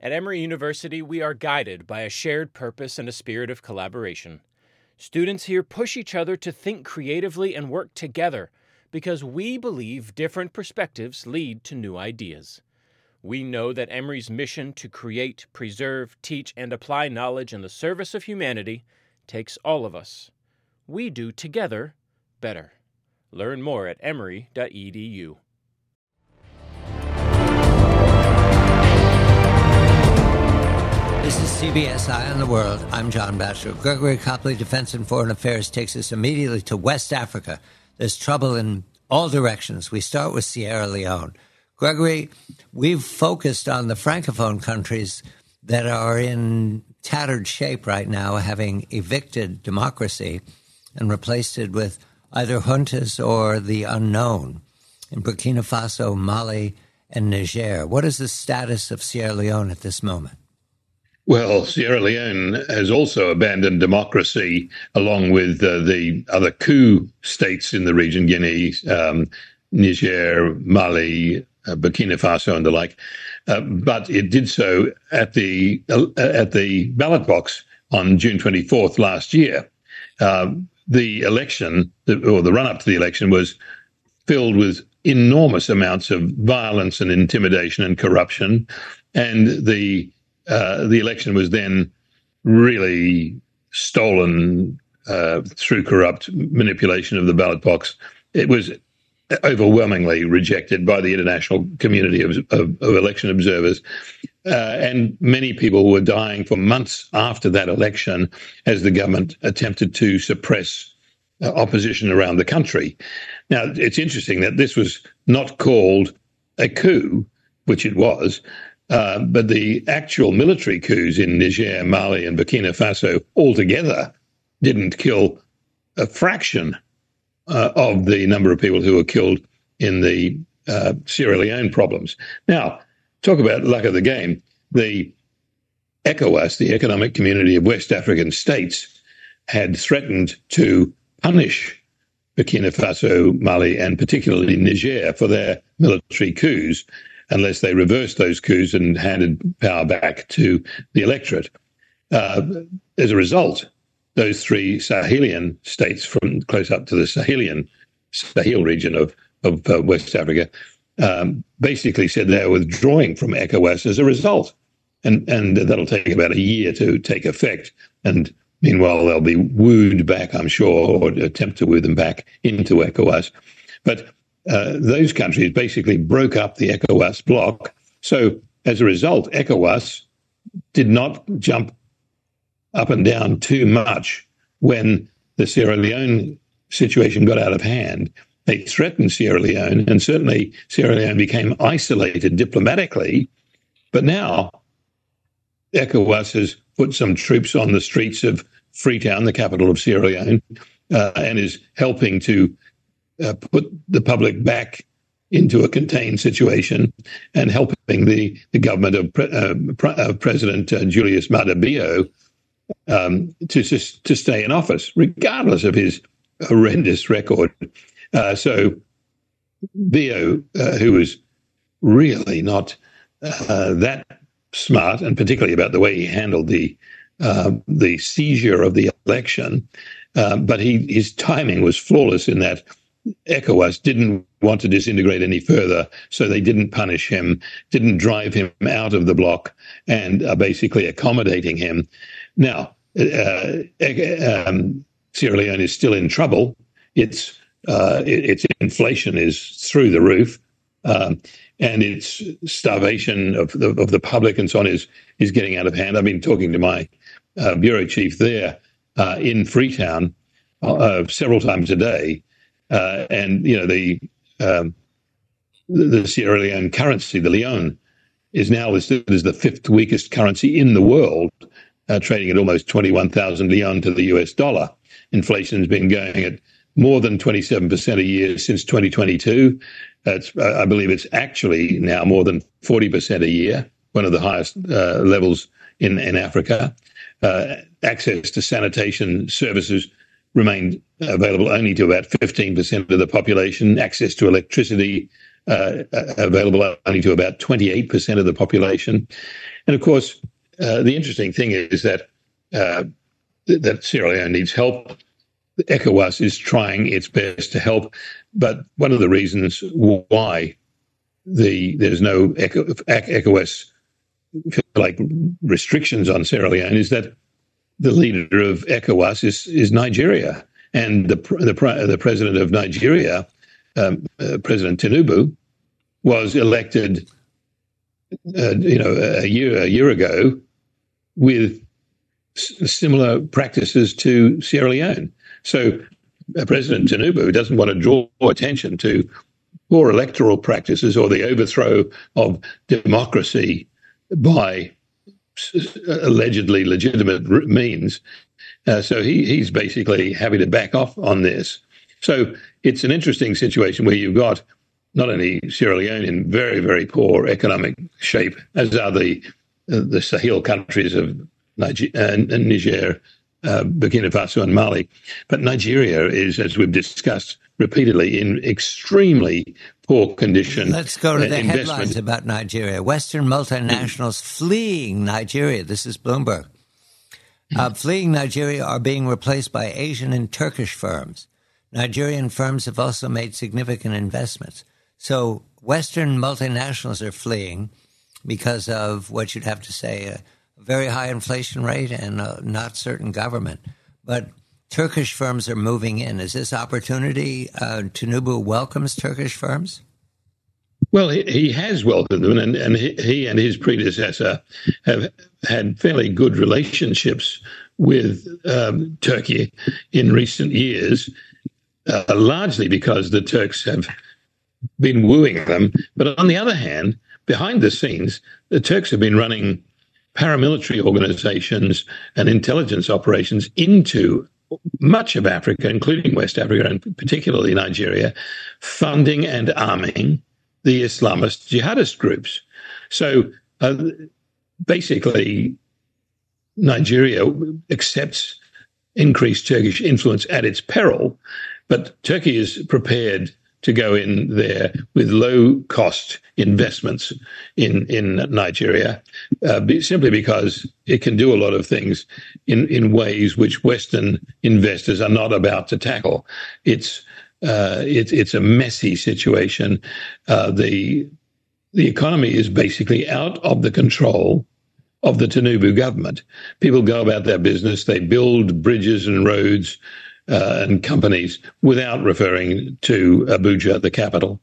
At Emory University, we are guided by a shared purpose and a spirit of collaboration. Students here push each other to think creatively and work together because we believe different perspectives lead to new ideas. We know that Emory's mission to create, preserve, teach, and apply knowledge in the service of humanity takes all of us. We do together better. Learn more at emory.edu. This is CBS Eye on the World. I'm John Batchelor. Gregory Copley, Defense and Foreign Affairs, takes us immediately to West Africa. There's trouble in all directions. We start with Sierra Leone. Gregory, we've focused on the Francophone countries that are in tattered shape right now, having evicted democracy and replaced it with either juntas or the unknown in Burkina Faso, Mali, and Niger. What is the status of Sierra Leone at this moment? Well, Sierra Leone has also abandoned democracy along with the other coup states in the region, Guinea, Niger, Mali, Burkina Faso and the like. But it did so at the ballot box on June 24th last year. The election, or the run-up to the election, was filled with enormous amounts of violence and intimidation and corruption. And the election was then really stolen through corrupt manipulation of the ballot box. It was overwhelmingly rejected by the international community of election observers. And many people were dying for months after that election as the government attempted to suppress opposition around the country. Now, it's interesting that this was not called a coup, which it was, but the actual military coups in Niger, Mali, and Burkina Faso altogether didn't kill a fraction of the number of people who were killed in the Sierra Leone problems. Now, talk about luck of the game. The ECOWAS, the Economic Community of West African States, had threatened to punish Burkina Faso, Mali, and particularly Niger for their military coups unless they reversed those coups and handed power back to the electorate. As a result, those three Sahelian states from close up to the Sahel region of West Africa basically said they're withdrawing from ECOWAS as a result. And that'll take about a year to take effect. And meanwhile, they'll be wooed back, I'm sure, or attempt to woo them back into ECOWAS. But those countries basically broke up the ECOWAS bloc. So as a result, ECOWAS did not jump up and down too much when the Sierra Leone situation got out of hand. They threatened Sierra Leone, and certainly Sierra Leone became isolated diplomatically. But now ECOWAS has put some troops on the streets of Freetown, the capital of Sierra Leone, and is helping to put the public back into a contained situation and helping the government of President Julius Maada Bio to stay in office, regardless of his horrendous record. So Bio, who was really not that smart, and particularly about the way he handled the seizure of the election, but his timing was flawless in that ECOWAS didn't want to disintegrate any further, so they didn't punish him, didn't drive him out of the bloc, and are basically accommodating him. Now, Sierra Leone is still in trouble. Its inflation is through the roof, and its starvation of the public and so on is getting out of hand. I've been talking to my bureau chief there in Freetown several times a day, and the Sierra Leone currency, the leone, is now listed as the fifth weakest currency in the world, trading at almost 21,000 leone to the US dollar. Inflation's been going at more than 27% a year since 2022. I believe it's actually now more than 40% a year, one of the highest levels in Africa. Access to sanitation services remained available only to about 15% of the population. Access to electricity available only to about 28% of the population. And of course, the interesting thing is that Sierra Leone needs help. ECOWAS is trying its best to help, but one of the reasons why there's no ECOWAS like restrictions on Sierra Leone is that the leader of ECOWAS is Nigeria, and the president of Nigeria, President Tinubu, was elected, a year ago, with similar practices to Sierra Leone. So President Tinubu doesn't want to draw attention to poor electoral practices or the overthrow of democracy by allegedly legitimate means. So he's basically having to back off on this. So it's an interesting situation where you've got not only Sierra Leone in very, very poor economic shape, as are the Sahel countries of Niger, Burkina Faso and Mali, but Nigeria is, as we've discussed repeatedly, in extremely poor condition. Let's go to the headlines about Nigeria. Western multinationals fleeing Nigeria. This is Bloomberg. Fleeing Nigeria are being replaced by Asian and Turkish firms. Nigerian firms have also made significant investments. So Western multinationals are fleeing because of what you'd have to say a very high inflation rate and a not certain government. But Turkish firms are moving in. Is this opportunity? Tinubu welcomes Turkish firms? Well, he has welcomed them, and he and his predecessor have had fairly good relationships with Turkey in recent years, largely because the Turks have been wooing them. But on the other hand, behind the scenes, the Turks have been running paramilitary organizations and intelligence operations into much of Africa, including West Africa and particularly Nigeria, funding and arming the Islamist jihadist groups. So basically, Nigeria accepts increased Turkish influence at its peril, but Turkey is prepared to go in there with low-cost investments in Nigeria, simply because it can do a lot of things in ways which Western investors are not about to tackle. It's a messy situation. The economy is basically out of the control of the Tinubu government. People go about their business. They build bridges and roads and companies without referring to Abuja, the capital.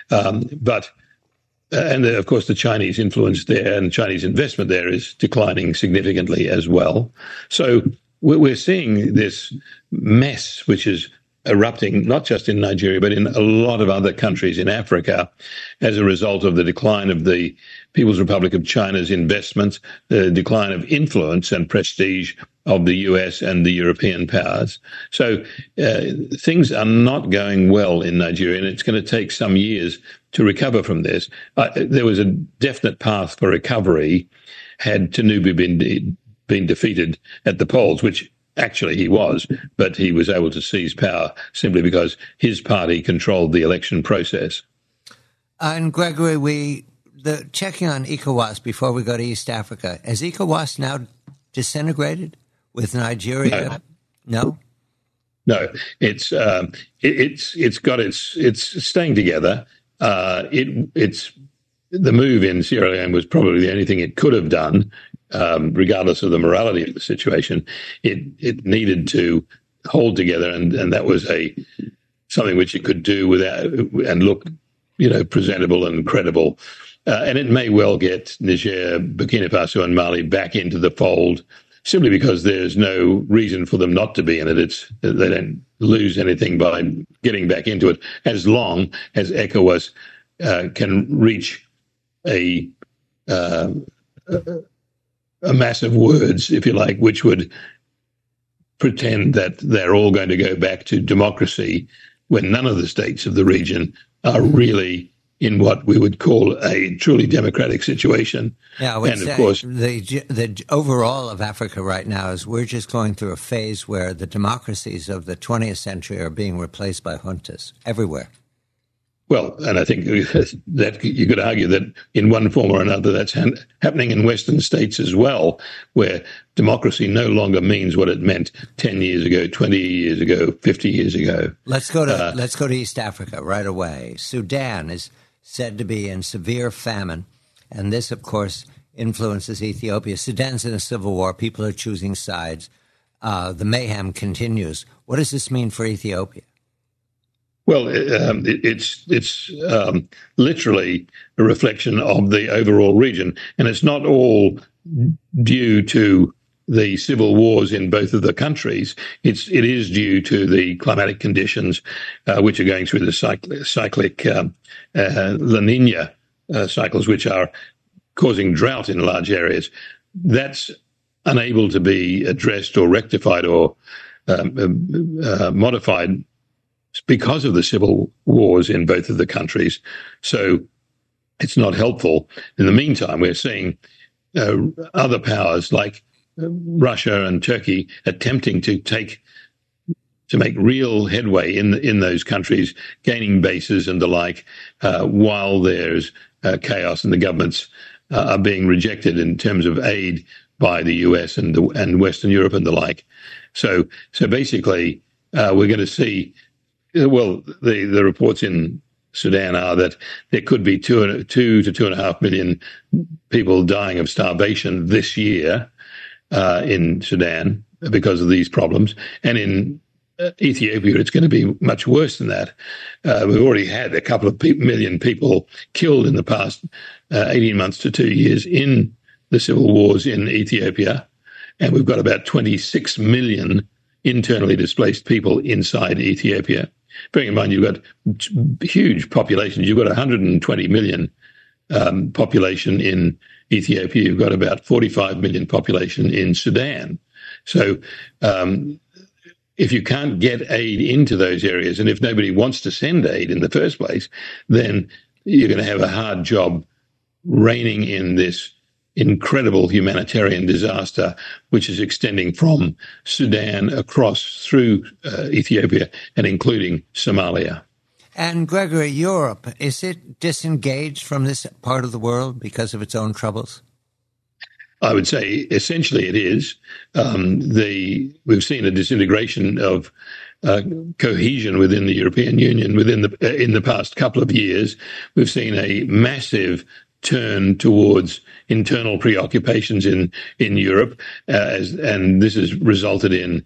And of course, the Chinese influence there and Chinese investment there is declining significantly as well. So we're seeing this mess, which is erupting not just in Nigeria, but in a lot of other countries in Africa as a result of the decline of the People's Republic of China's investments, the decline of influence and prestige of the US and the European powers. So things are not going well in Nigeria, and it's going to take some years to recover from this. There was a definite path for recovery had Tinubu been defeated at the polls, which actually he was, but he was able to seize power simply because his party controlled the election process. And Gregory, checking on ECOWAS before we go to East Africa, has ECOWAS now disintegrated with Nigeria? No? No, it's staying together. It's the move in Sierra Leone was probably the only thing it could have done. Regardless of the morality of the situation, it needed to hold together, and that was something which it could do without and look, presentable and credible. And it may well get Niger, Burkina Faso, and Mali back into the fold, simply because there's no reason for them not to be in it. They don't lose anything by getting back into it, as long as ECOWAS can reach a mass of words, if you like, which would pretend that they're all going to go back to democracy when none of the states of the region are really in what we would call a truly democratic situation. Yeah, I would say, of course, the overall of Africa right now is we're just going through a phase where the democracies of the 20th century are being replaced by juntas everywhere. Well, and I think that you could argue that in one form or another that's happening in Western states as well, where democracy no longer means what it meant 10 years ago, 20 years ago, 50 years ago. Let's go to East Africa right away. Sudan is said to be in severe famine, and this, of course, influences Ethiopia. Sudan's in a civil war. People are choosing sides. The mayhem continues. What does this mean for Ethiopia? Well, it's literally a reflection of the overall region, and it's not all due to the civil wars in both of the countries. It is due to the climatic conditions, which are going through the cyclic La Nina cycles, which are causing drought in large areas. That's unable to be addressed or rectified or modified because of the civil wars in both of the countries. So it's not helpful. In the meantime, we're seeing other powers like Russia and Turkey attempting to make real headway in those countries, gaining bases and the like, while there's chaos and the governments are being rejected in terms of aid by the US and Western Europe and the like. So basically, we're going to see. Well, the reports in Sudan are that there could be 2 to 2.5 million people dying of starvation this year in Sudan because of these problems. And in Ethiopia, it's going to be much worse than that. We've already had a couple of million people killed in the past 18 months to 2 years in the civil wars in Ethiopia. And we've got about 26 million internally displaced people inside Ethiopia. Bearing in mind, you've got huge populations. You've got 120 million population in Ethiopia. You've got about 45 million population in Sudan. So if you can't get aid into those areas, and if nobody wants to send aid in the first place, then you're going to have a hard job reining in this incredible humanitarian disaster, which is extending from Sudan across through Ethiopia and including Somalia. And Gregory, Europe, is it disengaged from this part of the world because of its own troubles? I would say essentially it is. We've seen a disintegration of cohesion within the European Union in the past couple of years. We've seen a massive turn towards internal preoccupations in Europe, and this has resulted in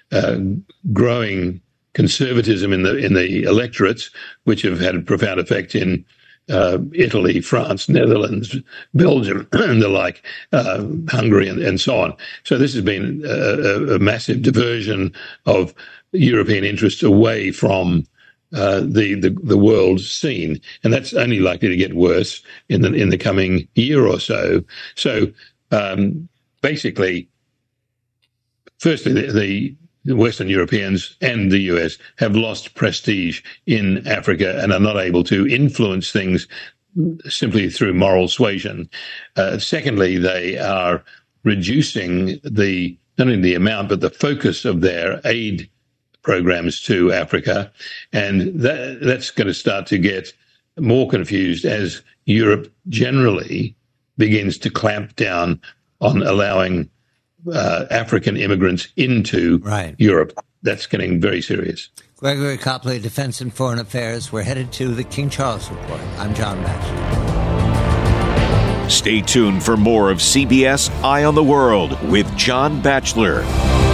growing conservatism in the electorates, which have had a profound effect in Italy, France, Netherlands, Belgium, and the like, Hungary, and so on. So this has been a massive diversion of European interests away from the world scene, and that's only likely to get worse in the coming year or so. So basically, firstly, the Western Europeans and the US have lost prestige in Africa and are not able to influence things simply through moral suasion. Secondly, they are reducing not only the amount but the focus of their aid programs to Africa, and that's going to start to get more confused as Europe generally begins to clamp down on allowing African immigrants into Europe. That's getting very serious. Gregory Copley, Defense and Foreign Affairs. We're headed to the King Charles Report. I'm John Batchelor. Stay tuned for more of CBS Eye on the World with John Batchelor.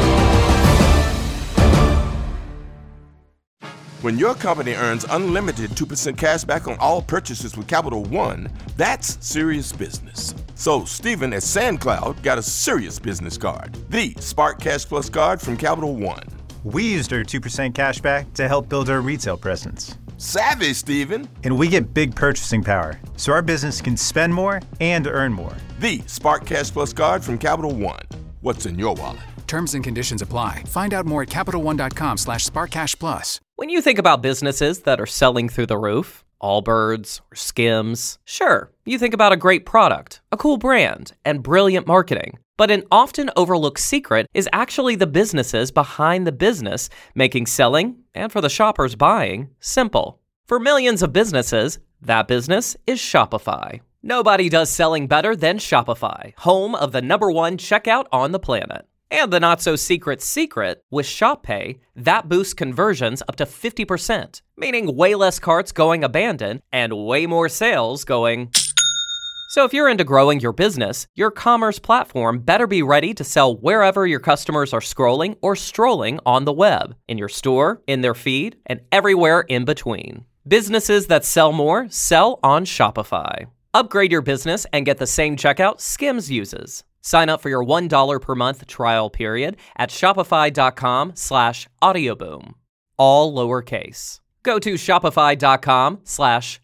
When your company earns unlimited 2% cash back on all purchases with Capital One, that's serious business. So Stephen at SandCloud got a serious business card, the Spark Cash Plus card from Capital One. We used our 2% cash back to help build our retail presence. Savvy, Stephen. And we get big purchasing power, so our business can spend more and earn more. The Spark Cash Plus card from Capital One. What's in your wallet? Terms and conditions apply. Find out more at CapitalOne.com/SparkCashPlus. When you think about businesses that are selling through the roof, Allbirds or Skims, sure, you think about a great product, a cool brand, and brilliant marketing. But an often overlooked secret is actually the businesses behind the business, making selling, and for the shoppers buying, simple. For millions of businesses, that business is Shopify. Nobody does selling better than Shopify, home of the #1 checkout on the planet. And the not-so-secret secret, with Shop Pay, that boosts conversions up to 50%, meaning way less carts going abandoned and way more sales going... So if you're into growing your business, your commerce platform better be ready to sell wherever your customers are scrolling or strolling on the web, in your store, in their feed, and everywhere in between. Businesses that sell more sell on Shopify. Upgrade your business and get the same checkout Skims uses. Sign up for your $1 per month trial period at shopify.com/audioboom. All lowercase. Go to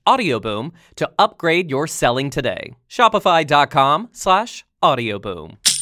shopify.com/audioboom to upgrade your selling today. Shopify.com/audioboom.